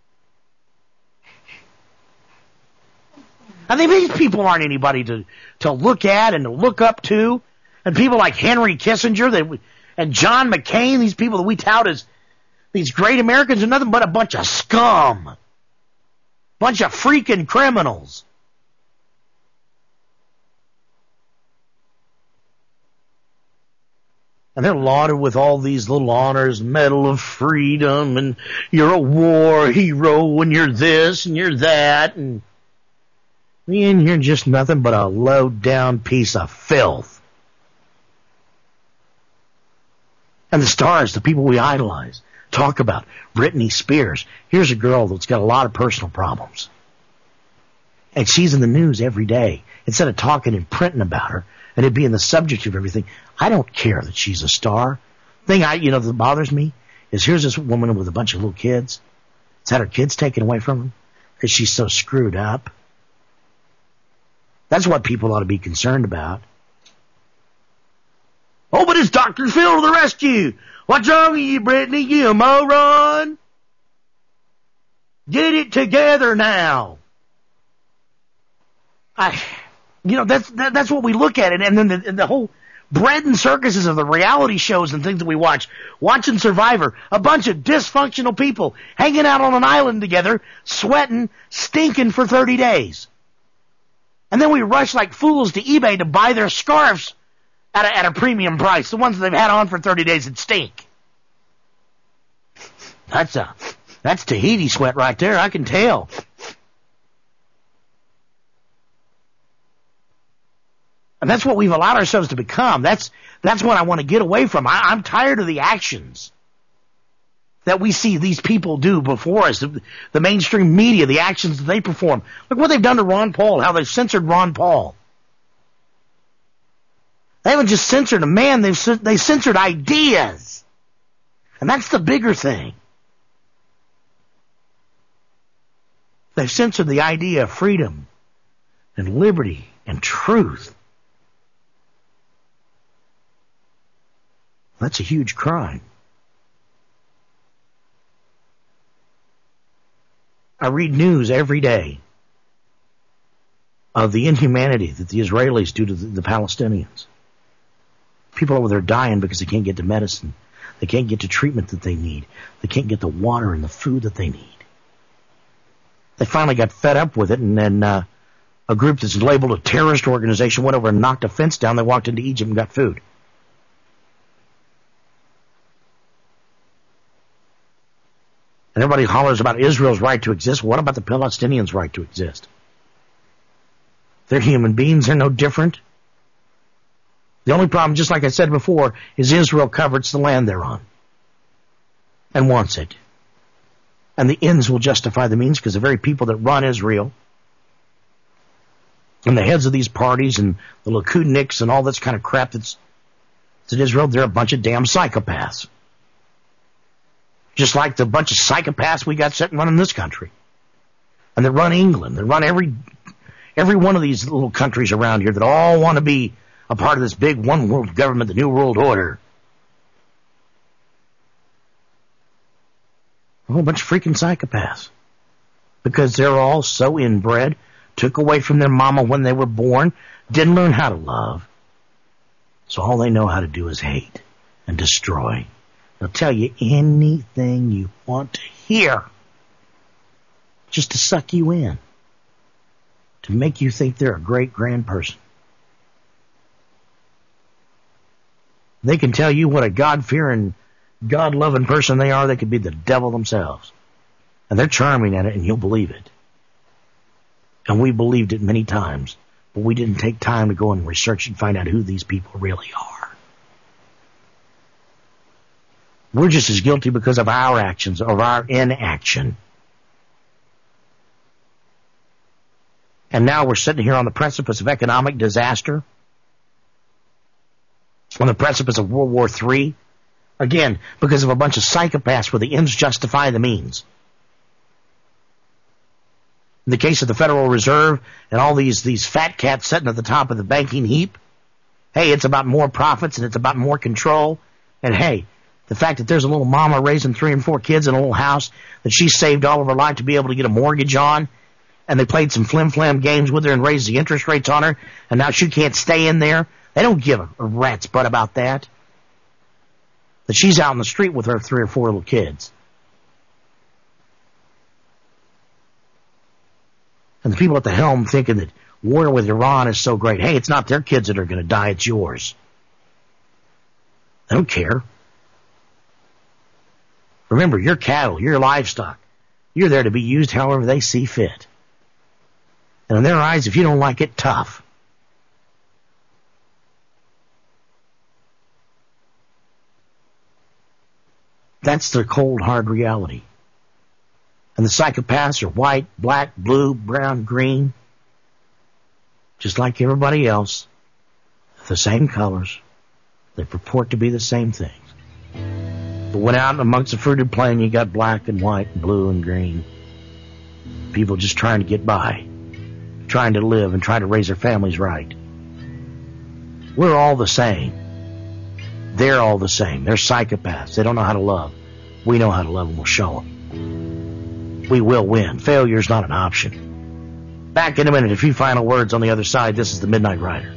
Speaker 6: I think these people aren't anybody to, to look at and to look up to. And people like Henry Kissinger, that And John McCain, these people that we tout as these great Americans are nothing but a bunch of scum. Bunch of freaking criminals. And they're lauded with all these little honors, Medal of Freedom, and you're a war hero, and you're this, and you're that, and and you're just nothing but a low-down piece of filth. And the stars, the people we idolize, talk about. Britney Spears. Here's a girl that's got a lot of personal problems. And she's in the news every day. Instead of talking and printing about her, and it being the subject of everything, I don't care that she's a star. Thing I, you know, that bothers me is here's this woman with a bunch of little kids. It's had her kids taken away from her because she's so screwed up. That's what people ought to be concerned about. Oh, but it's Doctor Phil to the rescue. What's wrong with you, Brittany? You a moron? Get it together now. I, you know, that's that, that's what we look at it, and then the, the whole bread and circuses of the reality shows and things that we watch. Watching Survivor, a bunch of dysfunctional people hanging out on an island together, sweating, stinking for thirty days. And then we rush like fools to eBay to buy their scarves at a, at a premium price, the ones that they've had on for thirty days that stink. That's a, that's Tahiti sweat right there, I can tell. And that's what we've allowed ourselves to become. That's that's what I want to get away from. I, I'm tired of the actions that we see these people do before us, the, the mainstream media, the actions that they perform. Look what they've done to Ron Paul, how they've censored Ron Paul. They haven't just censored a man, they've they censored ideas. And that's the bigger thing. They've censored the idea of freedom and liberty and truth. That's a huge crime. I read news every day of the inhumanity that the Israelis do to the, the Palestinians. People over there dying because they can't get to medicine. They can't get to treatment that they need. They can't get the water and the food that they need. They finally got fed up with it, and then uh, a group that's labeled a terrorist organization went over and knocked a fence down. They walked into Egypt and got food. And everybody hollers about Israel's right to exist. What about the Palestinians' right to exist? They're human beings. They're no different. The only problem, just like I said before, is Israel covets the land they're on and wants it. And the ends will justify the means, because the very people that run Israel and the heads of these parties and the Likudniks and all this kind of crap that's, that's in Israel, they're a bunch of damn psychopaths. Just like the bunch of psychopaths we got sitting running this country. And they run England. They run every every one of these little countries around here that all want to be a part of this big one world government, the New World Order. A whole bunch of freaking psychopaths. Because they're all so inbred, took away from their mama when they were born, didn't learn how to love. So all they know how to do is hate and destroy. They'll tell you anything you want to hear just to suck you in, to make you think they're a great grand person. They can tell you what a God-fearing, God-loving person they are. They could be the devil themselves. And they're charming at it, and you'll believe it. And we believed it many times, but we didn't take time to go and research and find out who these people really are. We're just as guilty because of our actions, of our inaction. And now we're sitting here on the precipice of economic disaster, on the precipice of World War Three, again, because of a bunch of psychopaths where the ends justify the means. In the case of the Federal Reserve and all these, these fat cats sitting at the top of the banking heap, hey, it's about more profits and it's about more control. And hey, the fact that there's a little mama raising three and four kids in a little house that she saved all of her life to be able to get a mortgage on, and they played some flim-flam games with her and raised the interest rates on her, and now she can't stay in there. They don't give a rat's butt about that. that she's out in the street with her three or four little kids. And the people at the helm thinking that war with Iran is so great. Hey, it's not their kids that are going to die, it's yours. They don't care. Remember, you're cattle, you're livestock. You're there to be used however they see fit. And in their eyes, if you don't like it, tough. That's their cold, hard reality. And the psychopaths are white, black, blue, brown, green. Just like everybody else. The same colors. They purport to be the same things. But when out amongst the fruited plain, you got black and white and blue and green. People just trying to get by. Trying to live and try to raise their families right. We're all the same. They're all the same. They're psychopaths. They don't know how to love. We know how to love and we'll show them. We will win. Failure's not an option. Back in a minute. A few final words on the other side. This is the Midnight Rider.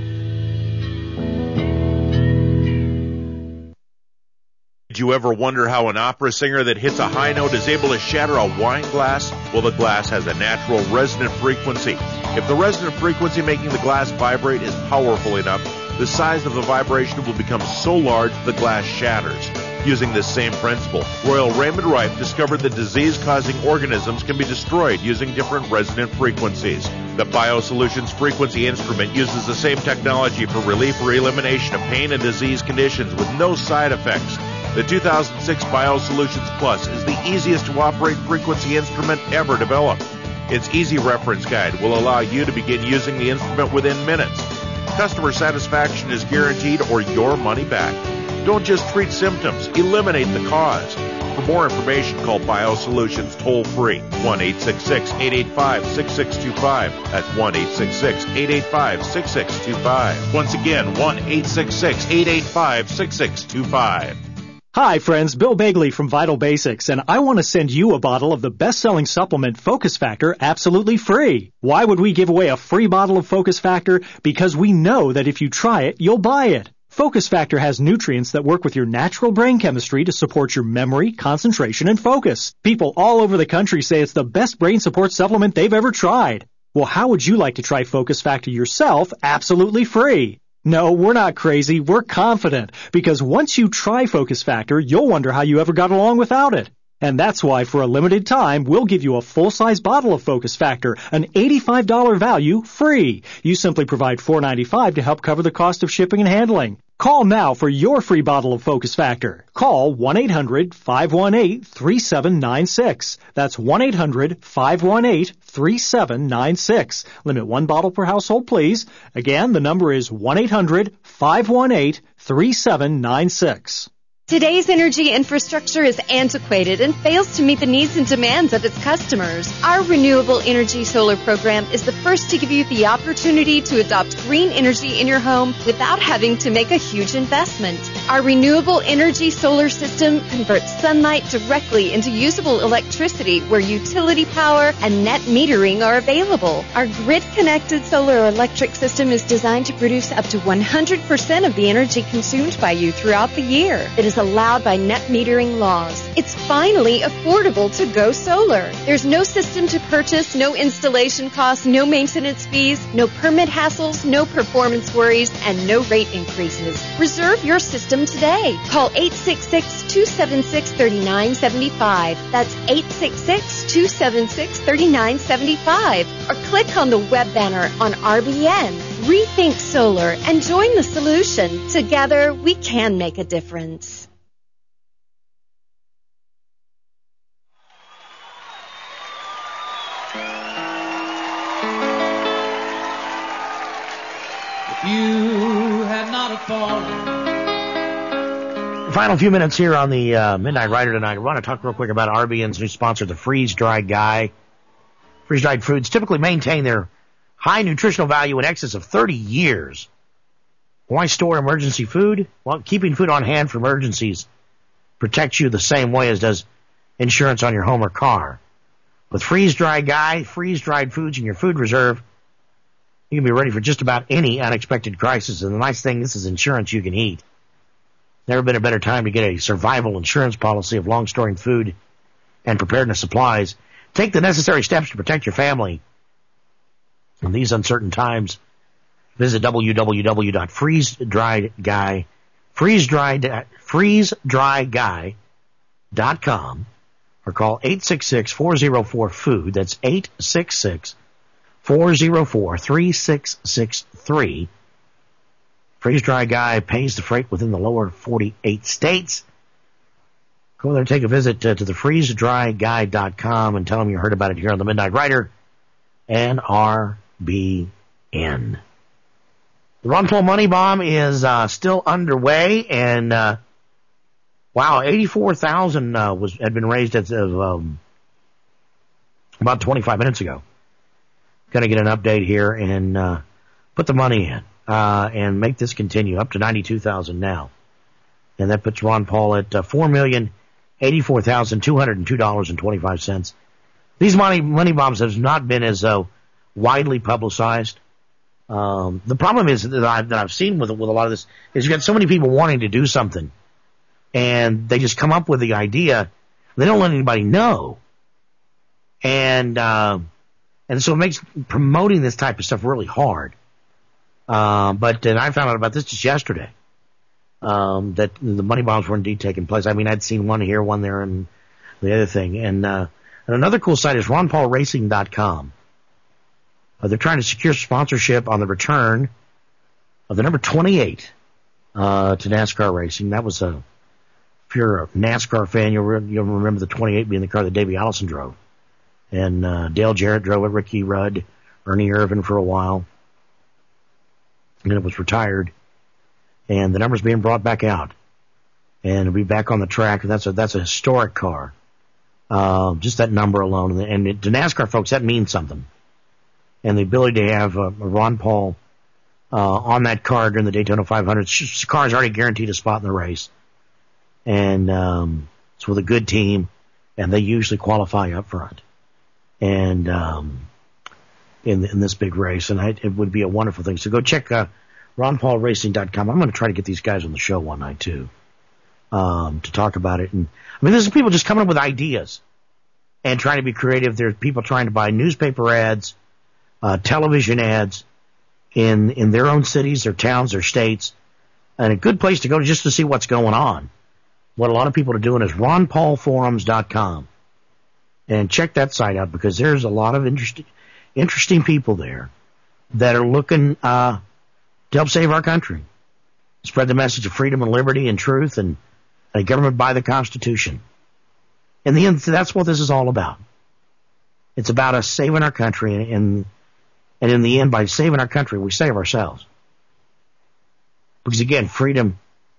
Speaker 17: Did you ever wonder how an opera singer that hits a high note is able to shatter a wine glass? Well, the glass has a natural resonant frequency. If the resonant frequency making the glass vibrate is powerful enough, the size of the vibration will become so large the glass shatters. Using this same principle, Royal Raymond Rife discovered that disease-causing organisms can be destroyed using different resonant frequencies. The BioSolutions Frequency Instrument uses the same technology for relief or elimination of pain and disease conditions with no side effects. The two thousand six BioSolutions Plus is the easiest to operate frequency instrument ever developed. Its easy reference guide will allow you to begin using the instrument within minutes. Customer satisfaction is guaranteed or your money back. Don't just treat symptoms, eliminate the cause. For more information, call BioSolutions toll-free, one eight six six, eight eight five, six six two five. That's one eight six six, eight eight five, six six two five. Once again, one eight six six, eight eight five, six six two five.
Speaker 1: Hi friends, Bill Bagley from Vital Basics, and I want to send you a bottle of the best-selling supplement Focus Factor absolutely free. Why would we give away a free bottle of Focus Factor? Because we know that if you try it, you'll buy it. Focus Factor has nutrients that work with your natural brain chemistry to support your memory, concentration, and focus. People all over the country say it's the best brain support supplement they've ever tried. Well, how would you like to try Focus Factor yourself absolutely free? No, we're not crazy. We're confident. Because once you try Focus Factor, you'll wonder how you ever got along without it. And that's why, for a limited time, we'll give you a full-size bottle of Focus Factor, an eighty-five dollars value, free. You simply provide four dollars and ninety-five cents to help cover the cost of shipping and handling. Call now for your free bottle of Focus Factor. Call one eight hundred, five one eight, three seven nine six. That's one eight hundred, five one eight, three seven nine six. Limit one bottle per household, please. Again, the number is one eight hundred, five one eight, three seven nine six.
Speaker 2: Today's energy infrastructure is antiquated and fails to meet the needs and demands of its customers. Our Renewable Energy Solar program is the first to give you the opportunity to adopt green energy in your home without having to make a huge investment. Our Renewable Energy Solar system converts sunlight directly into usable electricity where utility power and net metering are available. Our grid-connected solar electric system is designed to produce up to one hundred percent of the energy consumed by you throughout the year. It is allowed by net metering laws. It's finally affordable to go solar. There's no system to purchase, no installation costs, no maintenance fees, no permit hassles, no performance worries, and no rate increases. Reserve your system today. Call eight six six, two seven six, three nine seven five. That's eight six six, two seven six, three nine seven five. Or click on the web banner on R B N. Rethink solar and join the solution. Together, we can make a difference.
Speaker 23: You had not have fallen.
Speaker 6: Final few minutes here on the uh, Midnight Rider tonight. I want to talk real quick about R B N's new sponsor, the Freeze-Dried Guy. Freeze-dried foods typically maintain their high nutritional value in excess of thirty years. Why store emergency food? Well, keeping food on hand for emergencies protects you the same way as does insurance on your home or car. With Freeze-Dried Guy, freeze-dried foods in your food reserve, you can be ready for just about any unexpected crisis. And the nice thing, this is insurance you can eat. Never been a better time to get a survival insurance policy of long-storing food and preparedness supplies. Take the necessary steps to protect your family in these uncertain times. Visit w w w dot freeze dried guy freeze dried freeze dry guy dot com or call eight six six, four oh four, food. That's eight six six, four oh four, three six six three. Freeze Dry Guy pays the freight within the lower forty-eight states. Go there and take a visit uh, to the freeze dry guy dot com and tell them you heard about it here on the Midnight Rider and R B N. The Ron Paul Money Bomb is uh, still underway, and uh, wow, eighty-four thousand uh, was had been raised as of um, about twenty-five minutes ago. Going to get an update here and uh, put the money in uh, and make this continue up to ninety-two thousand now, and that puts Ron Paul at uh, four million eighty-four thousand two hundred two dollars and twenty-five cents. These money money bombs have not been as uh, widely publicized. Um, the problem is that, I, that I've seen with with a lot of this is you've got so many people wanting to do something, and they just come up with the idea. They don't let anybody know, and uh, and so it makes promoting this type of stuff really hard. Uh, but and I found out about this just yesterday, um, that the money bombs were indeed taking place. I mean, I'd seen one here, one there, and the other thing. And, uh, and another cool site is ron paul racing dot com. Uh, they're trying to secure sponsorship on the return of the number twenty-eight uh, to NASCAR racing. That was a, if you're a NASCAR fan, you'll, re- you'll remember the twenty-eight being the car that Davey Allison drove. And uh, Dale Jarrett drove it, Ricky Rudd, Ernie Irvin for a while. And it was retired. And the number's being brought back out. And it'll be back on the track. That's a, that's a historic car. Uh, just that number alone. And it, to NASCAR folks, that means something. And the ability to have uh, Ron Paul uh, on that car during the Daytona five hundred. The car's already guaranteed a spot in the race. And um, it's with a good team. And they usually qualify up front. And um, in, in this big race. And I, it would be a wonderful thing. So go check uh, ron paul racing dot com. I'm going to try to get these guys on the show one night, too, um, to talk about it. And I mean, there's people just coming up with ideas and trying to be creative. There's people trying to buy newspaper ads, uh, television ads in in their own cities, their towns, their states. And a good place to go just to see what's going on. What a lot of people are doing is ron paul forums dot com. And check that site out because there's a lot of interesting interesting people there that are looking uh, to help save our country. Spread the message of freedom and liberty and truth and a government by the Constitution. In the end, that's what this is all about. It's about us saving our country, and, and, and in the end, by saving our country, we save ourselves. Because again, freedom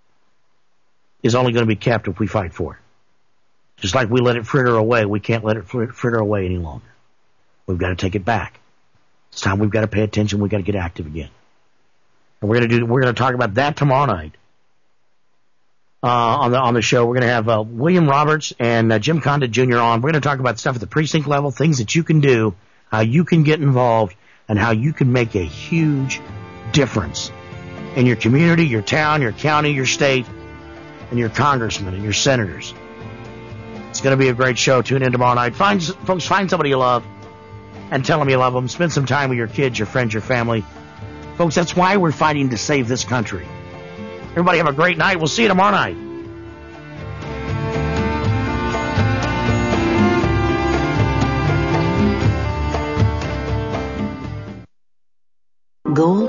Speaker 6: is only going to be kept if we fight for it. Just like we let it fritter away, we can't let it fritter away any longer. We've got to take it back. It's time we've got to pay attention. We've got to get active again. And we're going to do. We're going to talk about that tomorrow night uh, on the on the show. We're going to have uh, William Roberts and uh, Jim Condit Junior on. We're going to talk about stuff at the precinct level, things that you can do, how you can get involved, and how you can make a huge difference in your community, your town, your county, your state, and your congressmen and your senators. It's going to be a great show. Tune in tomorrow night. Find folks, find somebody you love. And tell them you love them. Spend some time with your kids, your friends, your family. Folks, that's why we're fighting to save this country. Everybody have a great night. We'll see you tomorrow night.
Speaker 21: Gold